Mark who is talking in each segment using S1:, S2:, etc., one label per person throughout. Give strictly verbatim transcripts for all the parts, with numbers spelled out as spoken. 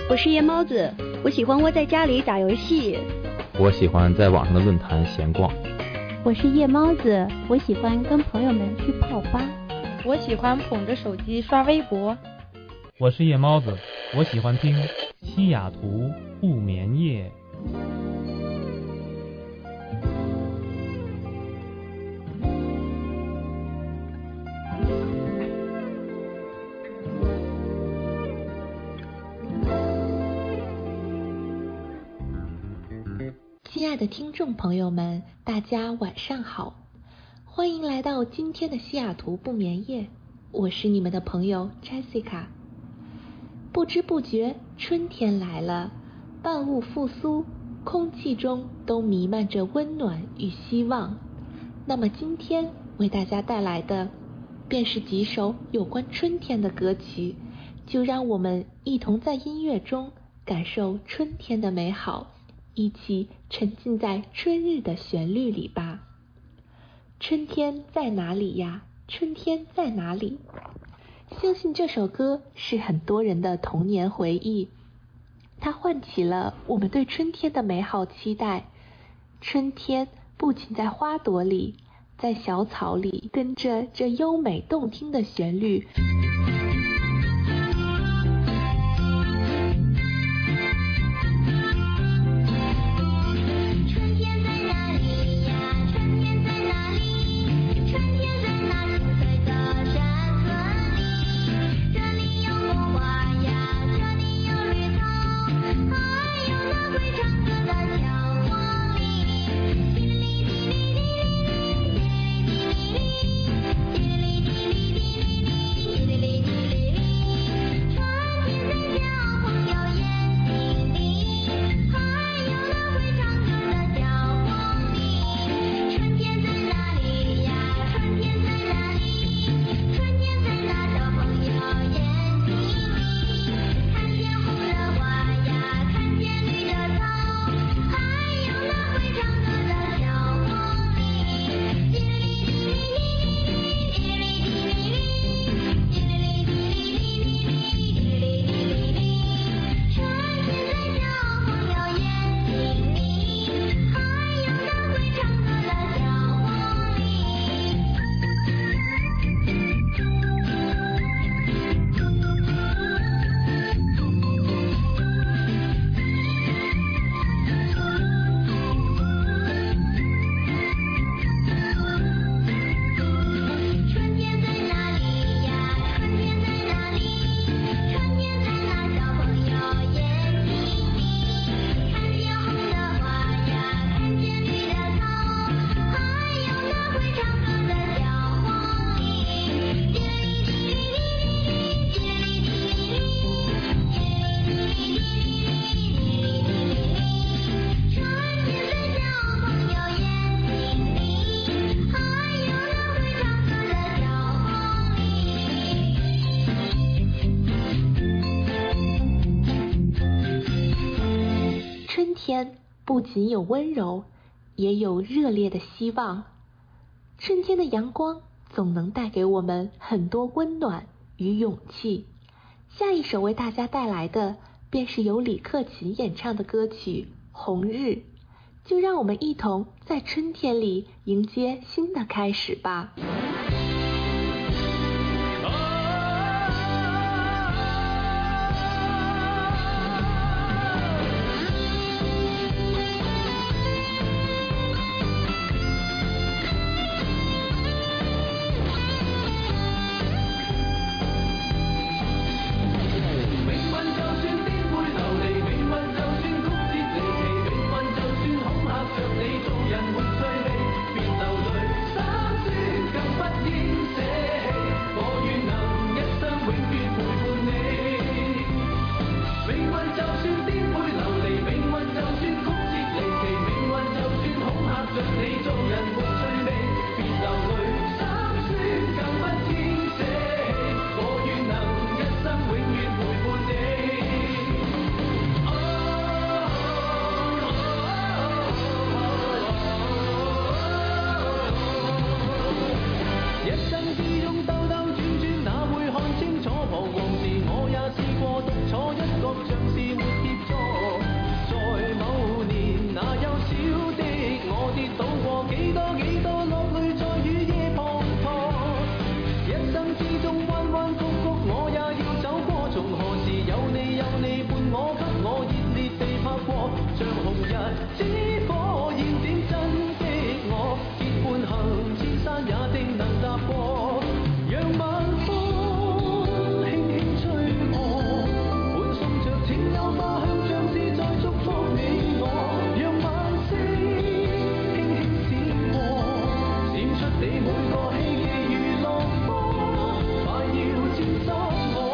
S1: 我是夜猫子，我喜欢窝在家里打游戏。
S2: 我喜欢在网上的论坛闲逛。
S3: 我是夜猫子，我喜欢跟朋友们去泡吧。
S4: 我喜欢捧着手机刷微博。
S5: 我是夜猫子，我喜欢听西雅图不眠夜。
S6: 亲爱的听众朋友们，大家晚上好，欢迎来到今天的西雅图不眠夜，我是你们的朋友 Jessica。 不知不觉春天来了，万物复苏，空气中都弥漫着温暖与希望。那么今天为大家带来的便是几首有关春天的歌曲，就让我们一同在音乐中感受春天的美好，一起沉浸在春日的旋律里吧。春天在哪里呀？春天在哪里？相信这首歌是很多人的童年回忆，它唤起了我们对春天的美好期待。春天不仅在花朵里，在小草里，跟着这优美动听的旋律，天不仅有温柔，也有热烈的希望。春天的阳光总能带给我们很多温暖与勇气。下一首为大家带来的便是由李克勤演唱的歌曲《红日》，就让我们一同在春天里迎接新的开始吧。
S7: 做人沒趣味，別流淚，三説更只火焰點真的我，結伴行千山也定能踏過，讓晚風輕輕吹過，伴送着情有花香，像是在祝福你我，讓晚星輕輕閃過，閃出你每個希冀如落花，快要沾濕我。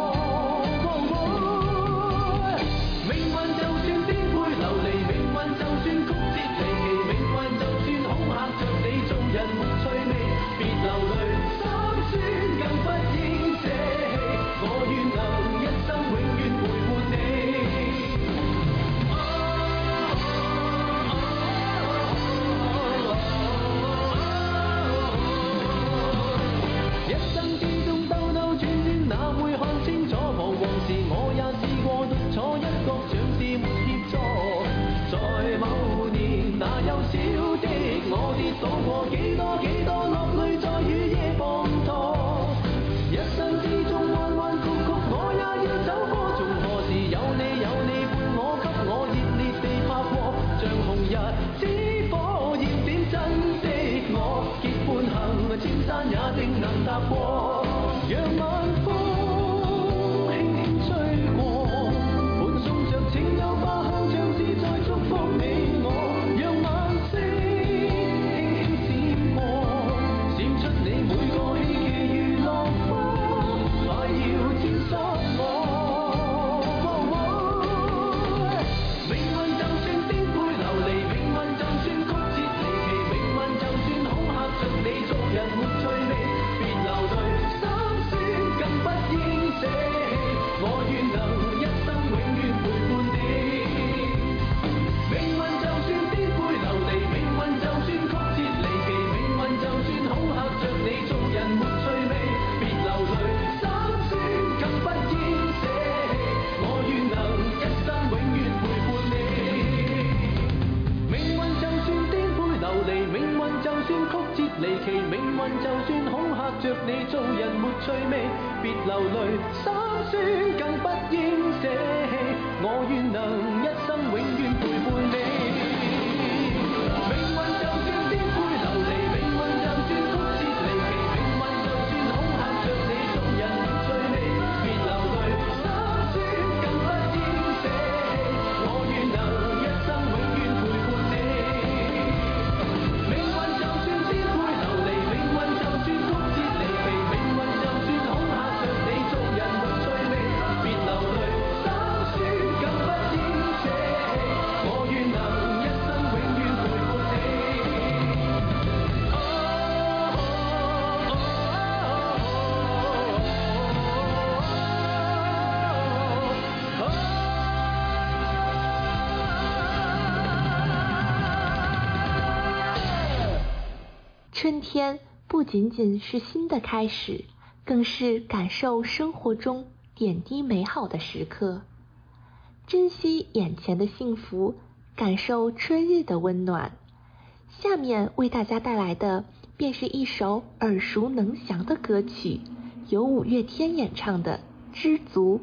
S7: 命運就算顛沛流離，命運就算曲折離奇，命運就算恐嚇着你做人沒趣味，別流淚，心酸更不應捨棄，我願能一生永遠陪伴你。一生之中兜兜轉轉，哪會看清楚？彷徨時我也試過獨坐一角，像是沒協助。在某年那幼小的我，跌倒過幾多幾多，落淚在雨夜滂沱。一生之中彎彎曲曲，我也要走過。從何時有你有你伴我，給我熱烈地拍過，像紅日只火焰點真的我，結伴行千山也定能踏過，讓晚風輕輕吹過，伴送着情有花香，像是在祝福你我，讓晚星輕輕閃過，閃出你每個希冀如落花，快要沾濕我。命運就算顛沛流離，命運就算曲折離奇，命運就算恐嚇着你做人沒趣味，別流淚，心酸更不應捨棄，我願能一生永遠陪伴你。命運就算顛沛流離，命運就算曲折離奇，命運就算恐嚇着你做人沒趣味，別流淚，心酸更不應捨棄，我願能一生永遠陪伴你。命運就算顛沛流離，命運就算曲折離奇，命運就算恐嚇着你做人沒趣味，別流淚，心酸更不應捨棄，我願能一生永遠陪伴你。命運就算顛沛流離，命運就算曲折離奇，命運就算恐嚇着你做人沒趣味，別流淚，心酸更不應捨棄，我願能一生永遠陪伴你。命運就算顛沛流離，命運就算曲折離奇，命運就算恐嚇着你做人沒趣味，別流淚，心酸更不應捨棄，我願能一生永遠陪伴你。
S6: 春天不仅仅是新的开始，更是感受生活中点滴美好的时刻，珍惜眼前的幸福，感受春日的温暖。下面为大家带来的便是一首耳熟能详的歌曲，由五月天演唱的《知足》。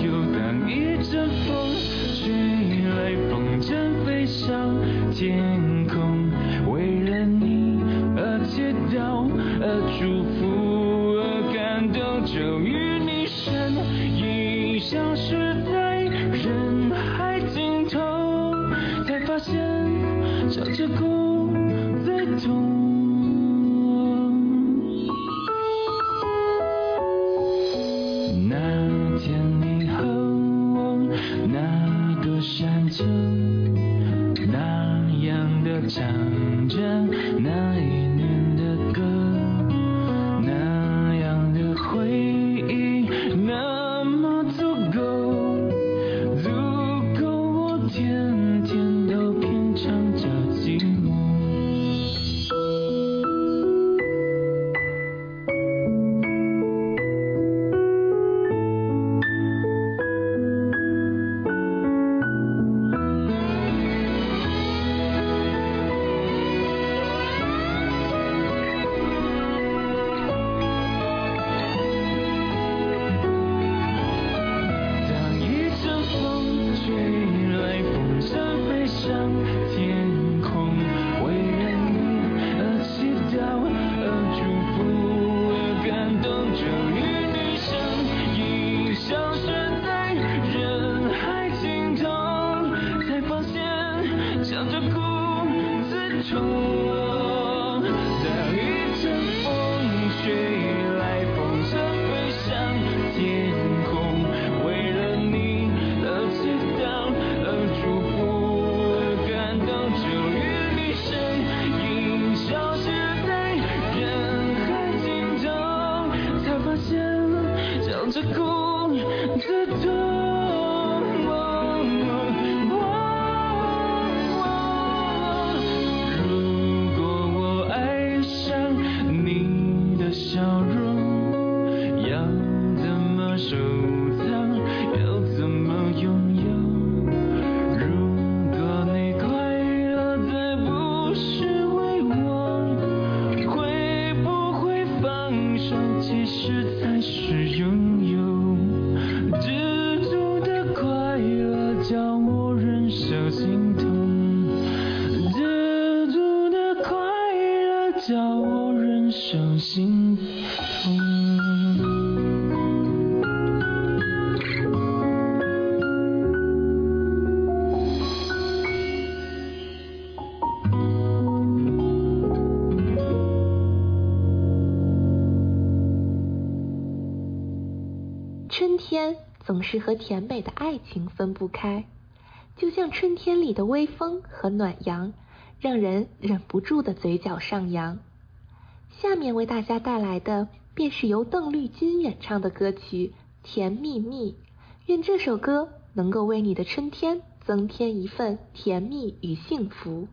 S8: 天
S7: 笑着哭最痛。那天你和我那个山丘，那样的唱着那一年的歌，那样的回忆那么足够，足够我天天都品尝着寂寞。
S6: 春天总是和甜美的爱情分不开，就像春天里的微风和暖阳，让人忍不住的嘴角上扬。下面为大家带来的便是由邓丽君演唱的歌曲《甜蜜蜜》，愿这首歌能够为你的春天增添一份甜蜜与幸福。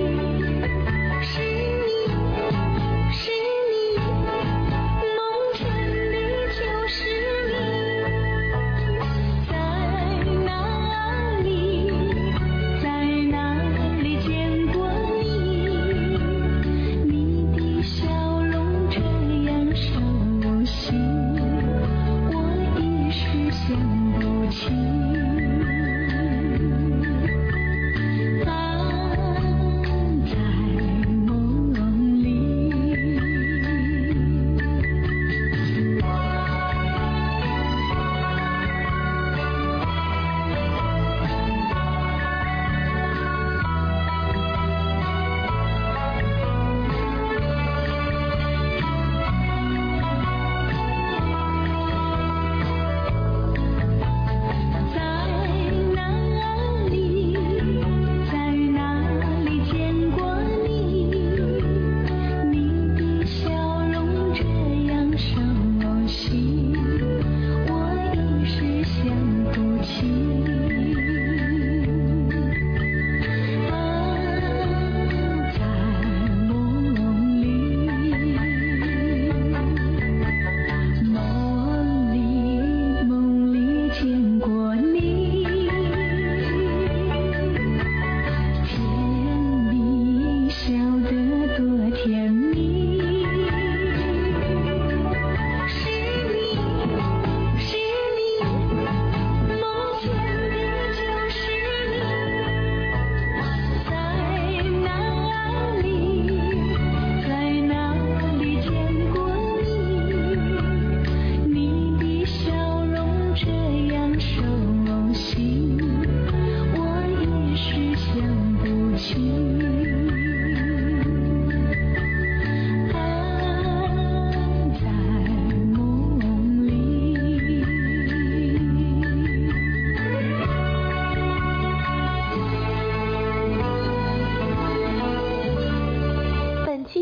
S8: 是你，是你，梦中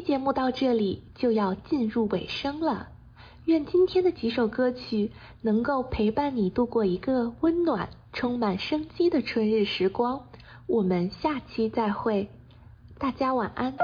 S6: 节目到这里就要进入尾声了，愿今天的几首歌曲能够陪伴你度过一个温暖、充满生机的春日时光。我们下期再会，大家晚安。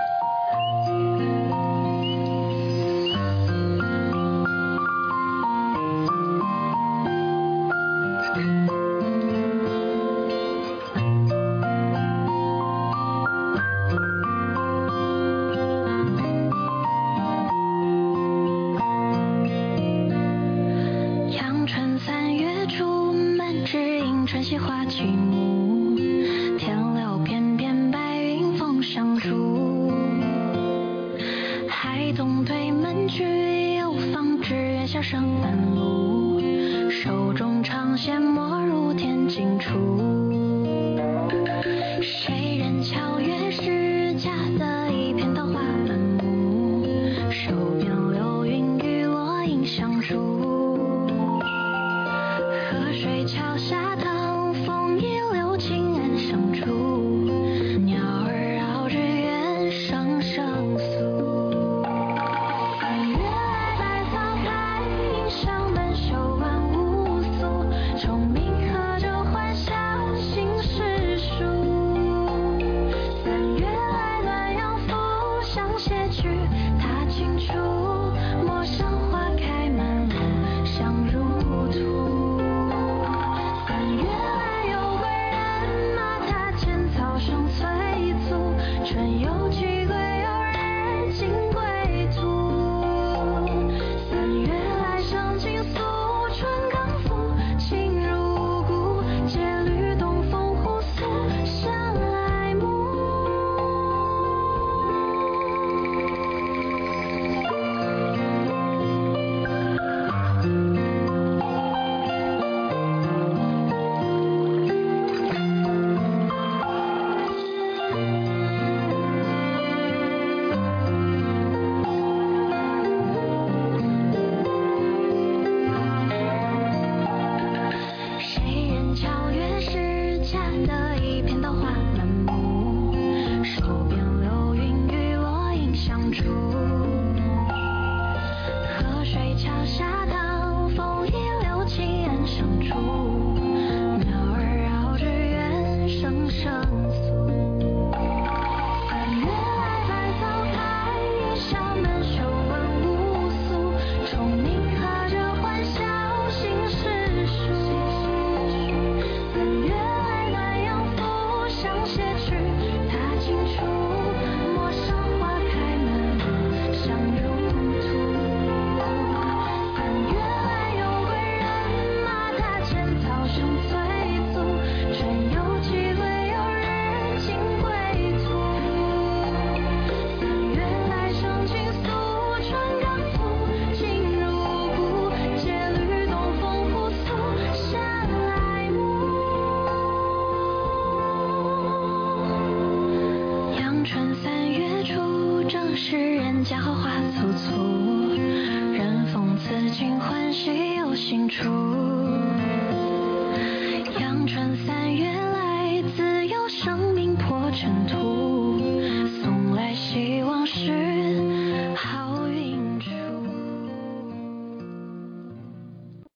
S8: 家荷花簇簇，人逢此景欢喜又新出。